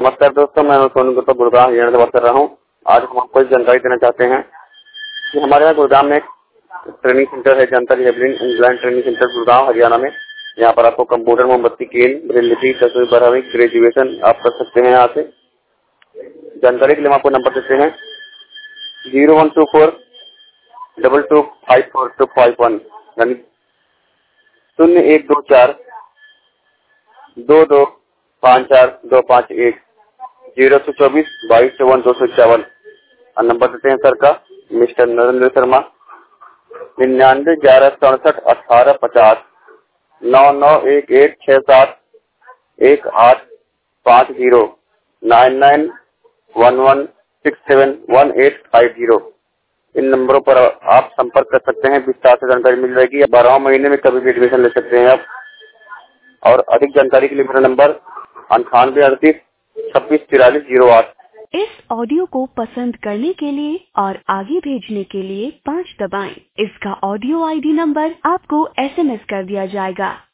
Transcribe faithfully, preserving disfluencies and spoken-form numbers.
नमस्कार दोस्तों, मैं सोनू गुप्ता गुड़गांव हरियाणा से बात कर रहा हूँ। आज हम आपको एक जानकारी देना चाहते हैं कि हमारे यहाँ गुड़गांव में एक ट्रेनिंग सेंटर है, Janata rehabilitation and blind training centre Gurgaon Haryana में। यहाँ पर आपको कंप्यूटर, मोमबत्ती, केन, ब्रेल लिपि, दसवीं बारहवीं ग्रेजुएशन आप कर सकते हैं। यहाँ से जानकारी के लिए हम आपको नंबर देते हैं zero one two four double two five four two five one यानी शून्य एक दो चार दो दो पाँच चार दो पाँच एक जीरो सौ चौबीस बाईस चौवन दो सौ इक्यावन। और नंबर देते हैं सर का मिस्टर नरेंद्र शर्मा निन्यानवे ग्यारह सड़सठ अठारह पचास नौ नौ एक एक छह सात एक आठ पाँच zero nine nine one one six seven one eight five zero. इन नंबरों पर आप संपर्क कर सकते हैं। विस्तार से जानकारी मिल जाएगी। बारह महीने में कभी भी एडमिशन ले सकते हैं आप। और अधिक जानकारी के लिए मेरा नंबर अंठानवे अड़तीस छब्बीस तिरालीस जीरो आठ। इस ऑडियो को पसंद करने के लिए और आगे भेजने के लिए पाँच दबाएं। इसका ऑडियो आईडी नंबर आपको एसएमएस कर दिया जाएगा।